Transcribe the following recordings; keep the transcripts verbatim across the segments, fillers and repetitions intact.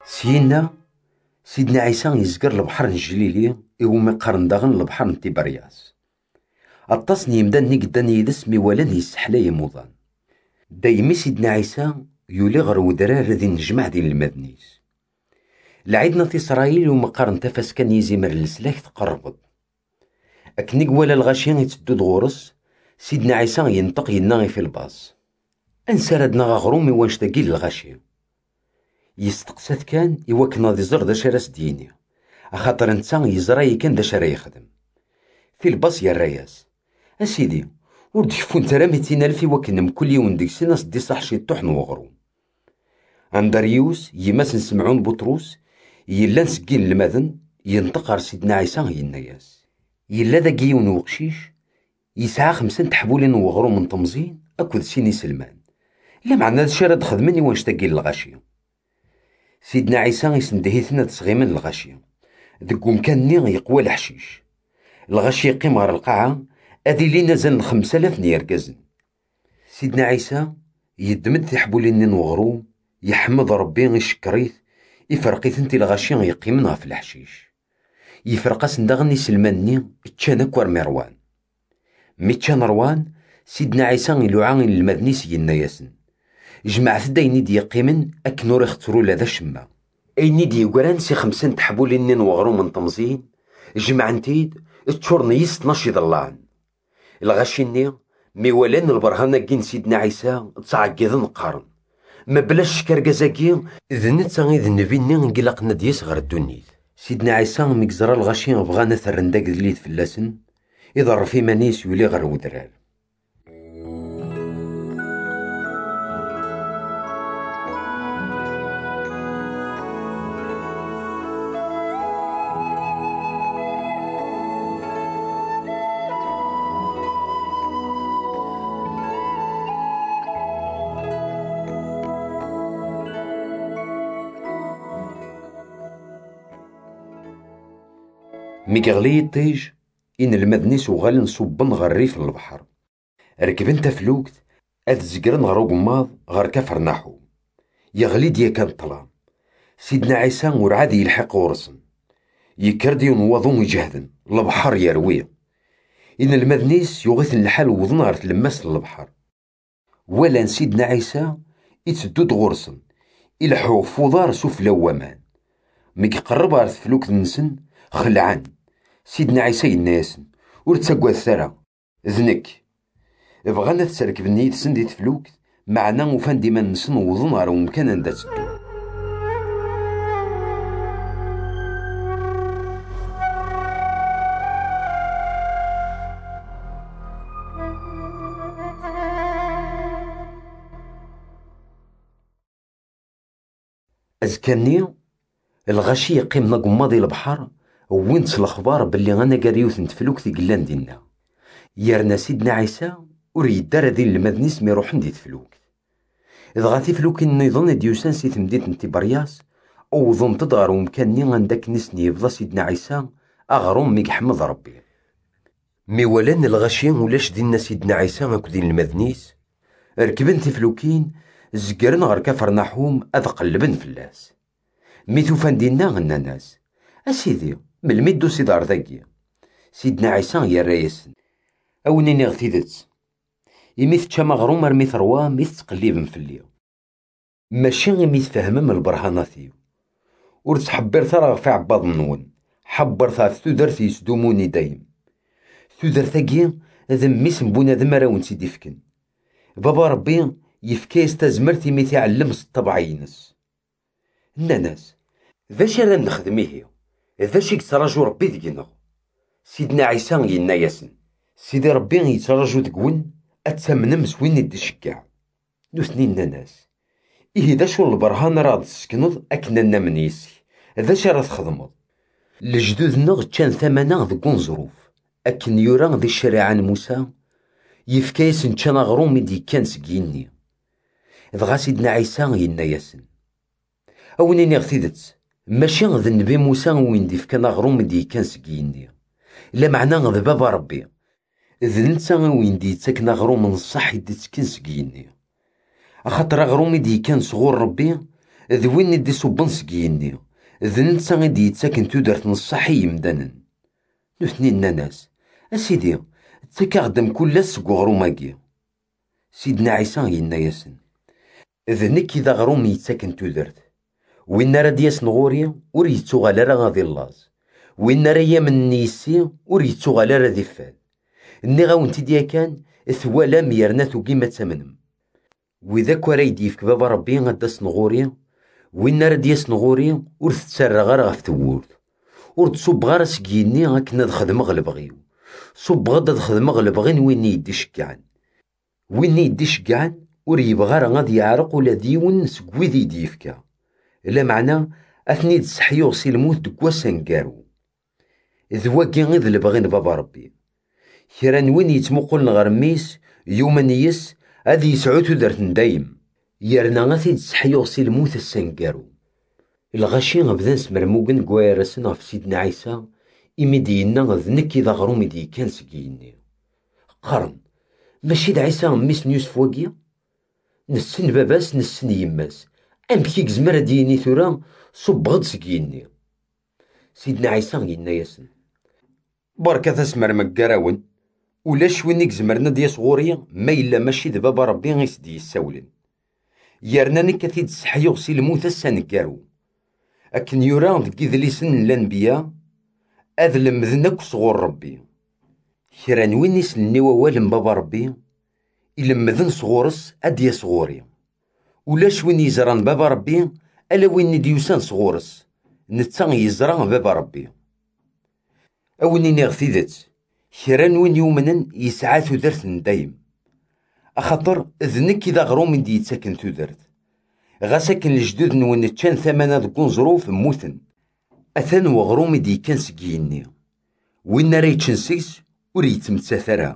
سينا سيدنا عيسى يزقر البحر الجليلي إوما قارن داغن البحر نتي برياس التصني يمدان قدان يدس ميوالان يسحلا يموضان دايمي سيدنا عيسى يولي غر ودرار ذي نجمع دين المدنيس لعيدنا في إسرائيل وما قارن تفاس كان يزيمر السلاك تقربض أكنيق ولا الغاشين يتدود غورس سيدنا عيسى ينطق يناغي في الباص أنسردنا غرومي وانشتاقي للغاشي يستقسات كان إواك ناضي زر دا شراس ديني أخاطر انسان يزراي كان دا شرا يخدم في الباص يا الرياس أسيدي ورد شفون ترى ميتين ألف إواكنم كل يوم ديك سناس دي صح شي طحن وغرو أندريوس يماس نسمعون بطروس يلا نسقين المذن ينطقر سيدنا عيسى يناياس يلا ذا قيون وقشيش يسعى خمسين تحبولين وغرو من تمزين أكد سيني سلمان لا معنى ذا شرا خدمني وانشتاقين الغاشي سيدنا عيسى يسندهيثنا تصغيمن الغاشي ذك مكانني يقوى الحشيش الغاشي يقيم غير القاعة أذي لينا زن خمسة آلاف نيركزن سيدنا عيسى يدمد تحبولين وغرو يحمد ربي يشكريث يفرقيث انتي الغاشي يقيمنها في الحشيش يفرقاس ندغني سلماني تشان أكوار مروان مي تشان روان سيدنا عيسى يلوعان المذني سيدنا ياسن جمع ثدايني دي يقيمن أكنور يخترو لذا شما أيني دي يقران سي خمسين تحبولين وغرو من تمزين جمع نتيد تشورني يستناش يضلعن الغاشيني ميوالان البرهانة كين سيدنا عيسى تصعقيذن قارن ما بلاش شكر كازاكي ذنت ساغي ذنبيني نقلقنا ديس غير الدنيت سيدنا عيسى مكزرا الغاشي بغانا ثرنداك ذليت في اللسن يضر في مانيس يولي غير ودرار ميكغلي طيج إن المدني سوغال نصوبن غير ريف البحر ركبن تفلوكت أذ زقرن غير قماض غير كفر نحو يغلي ديا كان طلام سيدنا عيسى ورعاد يلحق ورسن يكردي ونوضون يجهدن البحر يروي إن المدنيس يغيث الحال وضن غير تلمس البحر ولا سيدنا عيسى يتسدود غرسن يلحو فوضار سوف لوامان ميك قرب غير تفلوكت نسن خلعان سيدنا عيسى يناسن ورتساقوا الثرى ذنك بغانا تسركبني يتسن دي تفلوك معنا وفان ديما نسن وظن غير مكان ندا تدو أزكاني الغاشي يقيم نقماضي البحر وينت الأخبار باللي غانا قاريوث نتفلوك في قلان دينا يارنا سيدنا عيسى وريد دار ذي المذنيس ميروحن دي تفلوك إذ غاتي فلوك إنو يظن ديوسان سي تمديت نتي برياس أو ظن تدغر ومكاني غنداك نسني يفضى سيدنا عيسى أغروم ميك حمد ربي ميولان الغاشيان ولاش دينا سيدنا عيسى أكو دين المذنيس ركبن تفلوكين زقرن غير كفر نحوم أذ قلبن فلاس ميثوفان دينا غنا ناس أسيدي ملميدو سيدار ذاكي سيدنا عيسى يا رايسن أونيني غثيدت يميث تشا مغروم رميث روا ميث تقليبن في الليل ماشي غي ميث فهمم البرهاناتيو ورد حبر ثرى في عباض منون حبر ثاث ثودرث يسدوموني دايم ثودرثاكي ذم ميس مبونا ذمراون سيدي فكن بابا ربي يفكي استزمرتي ميث يعلم الطبعينس الناس ذاش راه نخدميه ذاش يتراجو ربي ديكنا سيدنا عيسى ينا ياسن سيدي ربي يتراجو دكون أتمنى مسوين يدي شكاع نوثنين ناس إيه ذا شو البرهان راه تسكنض أكننا من يسي ذا شا راه تخدمض لجدودنا كان ثمنا ذكون ظروف أكن يورا ذي الشريعة موسى يفكايسن كان غرومي دي كان سكيني ذغا سيدنا عيسى ينا ياسن أونيني غثيدت ماشي غد النبي موسى وين دي فكان غروم دي كان سكيني لا معنى غد بابا ربي ذ نتا وين دي تاكنا غروم من الصح يدي تسكن سكيني أخاطر غرومي دي كان صغور ربي ذ وين يدي صوبن سقيني ذ نتا غيدي يتساكن تودرت نصحي يمدانا نثني ناس أسيدي تاكا غدام كل سق غروماكي. سيدنا عيسى ينا ياسن ذ نك إذا غروم يتساكن تودرت وين راه دياس نغوري ور يتوغال راه غادي اللاز وين راه يامن نيسي ور يتوغال راه ذي فاد ني غاونتي ديا كان ثوالا ميرنا ثوكيما تمنم وإذا كوا راه يديفك بابا ربي غداس نغوري وين راه دياس نغوري ور تتسرى غير غاف ثوورت ور تصب غير سكيني هاكنا تخدم غلبغيو صب غدا تخدم غلبغين وين يدي شكعان وين يدي شكعان ور يبغى راه غادي يعرق ولا ديون سكويدي يديفكا لا معنى أثني تسحيو سي الموت دكواس نكارو ذواكي غير البغين بابا ربي كيران وين يتمقل غرميس يوما يس هذي يسعو تودرت دايم يرنا غاثي تسحيو سي الموت السنكارو الغاشي غبدا سمرموغن كوايرسن غف سيدنا عيسى إميدينا ذنك إذا غروم يدي كان سكيني قرن ماشي د عيسى ميس يوسف واكيا نسن باباس نسن يماس أمكي كزمر ديني ثورا صب غد سكيني. سيدنا عيسى ينا ياسن بركة تسمر مكاراون ولاش وين كزمرنا ديا صغوريا ما إلا ماشي د بابا ربي غيسدي يساولن يرنا نكا تسحيو سي الموت السنكارو أكن يورا دكي ذليسن الأنبياء أذ لمذنك صغور ربي كيران وين يسني ووالم بابا ربي يلمذن صغورس أديا صغوري ولاش وين يزران بابا ربي ألا وين ديوسان صغورس نتا يزران بابا ربي أوني نغثيذت كيران وين يومنن يسعى ثودرت دايم أخاطر ذنك إذا غروم دي يتساكن ثودرت غاساكن الجدود نون تشان ثمانة دكون ظروف موثن أثان وغروم دي كان سكيني وين راه يتشنسيس ور يتمتثرا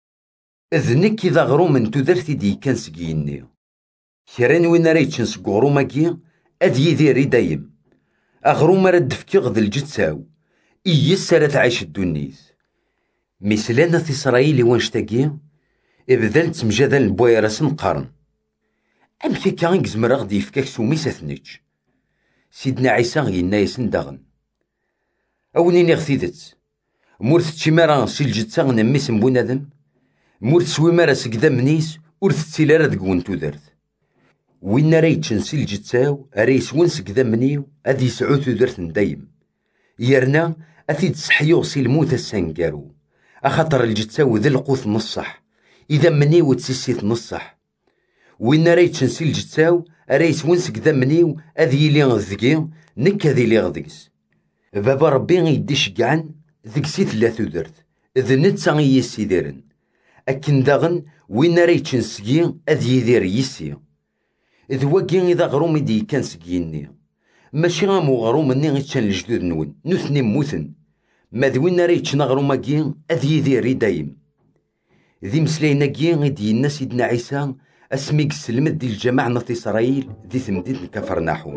ذنك إذا غروم تودرت دي كان سكيني كيران وين راه يتشنس غروماكي أذ يديري دايم أغروم راه دفكي غد الجتساو إيس راه تعيش الدنيس مثلنا في إسرائيل وانشتاقي إبذال تمجاذا البويرس نقارن أمكي كان يزمر غدي يفكاك سوميس أثنيتش. سيدنا عيسى ينا ياسن داغن أوني نغثيدت مورث تشيمارا سي الجتسا نميس بونادم مورث سويمارا سكدا منيس ورث تسيلارا دكون تودرت وين راه يتشنسي الجتساو راه يسون سكدا منيو أذ يسعو تودرت دايم يرنا أثي تسحيو سي الموت السنكارو أخاطر الجتساو ذا القوث نصح إذا منيو تسيسيت نصح وين راه يتشنسي الجتساو راه يسون سكدا منيو أذ يلي غذكي نك هذي لي غذكس بابا ربي يدي شكعان ذكسي ثلا تودرت إذ نتا يسي دارن أكن داغن وين راه يتشنسكي أذ يدير يسي إذ واكي إذا غروم يدي كان سكيني ماشي غامو غروم مني غيتشان الجدود نون نوثني موثن ما ذوين راه يتشنا غروماكي أذ يدير دايم ذي مسلايناكي غيدي ينا سيدنا عيسى اسمي كسلمت ديال الجماعة ناط إسرائيل ذي ثمديد كفرناحوم.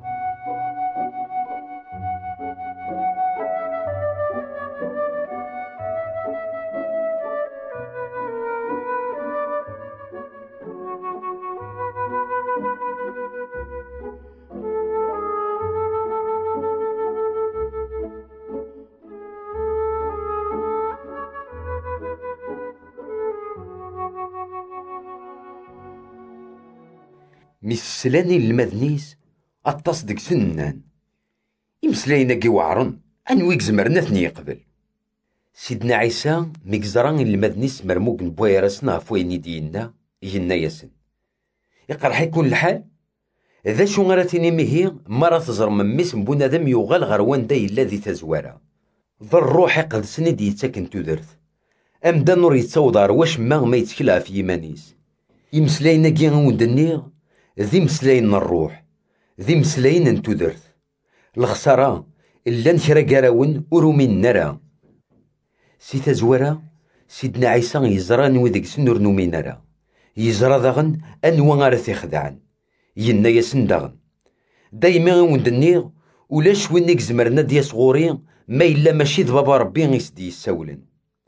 مسلاني المذنيس أطاس ديك سنان إمسلاينا كي وعرن أنويك زمرنا ثني يقبل. سيدنا عيسى مكزران المذنيس مرموق نبويرسنا فوين دينا ينا ياسن يقرح يكون الحال ذا شو غراتيني مهي مرة تزر من ميس بنادم يغال غروان داي الذي تزوارا ذا الروح يقد سند يتساكن تودرت أمدا نور يتصودر واش ما ما يتكلا في يمانيس يمسلاينا كي غودنيغ ذي مسلاين الروح ذي مسلاين انتودرت الخسارة إلا نكرا قراون ورومين نرى سي تزورا سيدنا عيسى يزرى نوذك سنور نومي نرى يزرى داغن أنوا غارث يخدعن ينا ياسن داغن دايما غوندنيغ ولاش وينك زمرنا ديا صغوري ما إلا ماشي بابا ربي غيسدي يساولن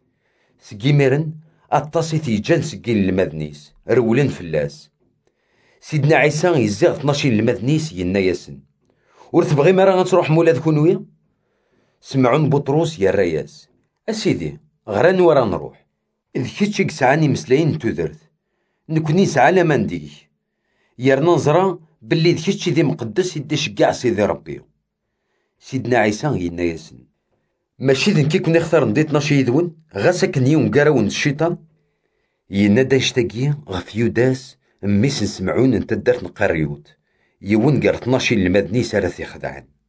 سكيميرن أطاسي تيجان سكين المذنيس رولن فلاس سيدنا عيسى يزيغ اثناش المذنيس يناياسن: ور تبغي مرا غتروح مولا ذكونويا؟ سمعون بطروس يا الرياس: اسيدي غراني ورا نروح، إذ كيتش يسعاني مسلاين تودرت، نكوني سعى لما نديك، يرنا نزرى بلي ذ كيتش ذي مقدس يديش كاع سيدي ربي. سيدنا عيسى يناياسن: ماشي ذن كي كون يختار ندي اثناش يذون غاس اكن يوم قراون الشيطان. ينادى يشتاقي غف يوداس ميس نسمعون انت دارت نقريوت يون قال اثناش المدني سارث يخدعن.